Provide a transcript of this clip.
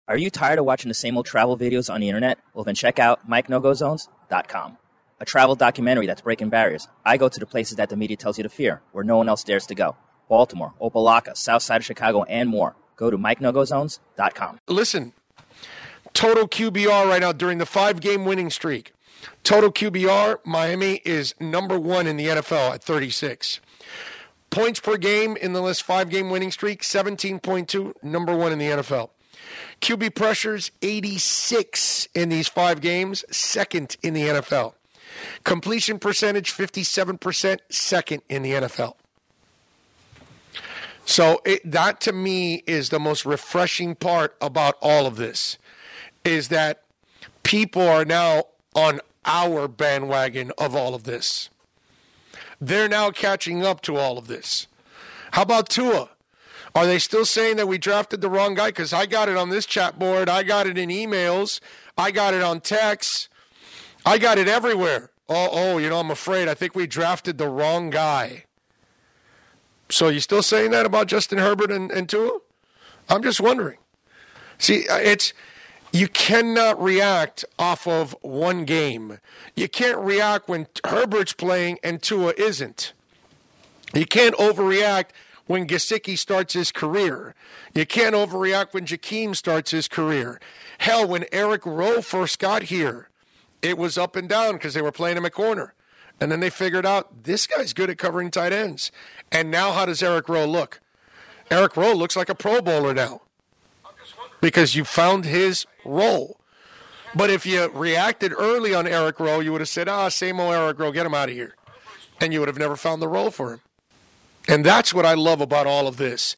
Are you tired of watching the same old travel videos on the internet? Well, then check out MikeNoGoZones.com, a travel documentary that's breaking barriers. I go to the places that the media tells you to fear, where no one else dares to go. Baltimore, Opelika, South Side of Chicago, and more. Go to MikeNoGoZones.com. Listen, total QBR right now during the 5-game winning streak. Total QBR, Miami is number 1 in the NFL at 36. Points per game in the last 5-game winning streak, 17.2, number 1 in the NFL. QB pressures, 86 in these 5 games, second in the NFL. Completion percentage, 57%, second in the NFL. So that to me is the most refreshing part about all of this, is that people are now on our bandwagon of all of this. They're now catching up to all of this. How about Tua? Are they still saying that we drafted the wrong guy? Because I got it on this chat board. I got it in emails. I got it on text. I got it everywhere. I'm afraid. I think we drafted the wrong guy. So you still saying that about Justin Herbert and Tua? I'm just wondering. See, you cannot react off of one game. You can't react when Herbert's playing and Tua isn't. You can't overreact when Gesicki starts his career. You can't overreact when Jakeem starts his career. Hell, when Eric Rowe first got here, it was up and down because they were playing him at corner. And then they figured out, this guy's good at covering tight ends. And now how does Eric Rowe look? Eric Rowe looks like a Pro Bowler now because you found his role. But if you reacted early on Eric Rowe, you would have said, same old Eric Rowe, get him out of here. And you would have never found the role for him. And that's what I love about all of this.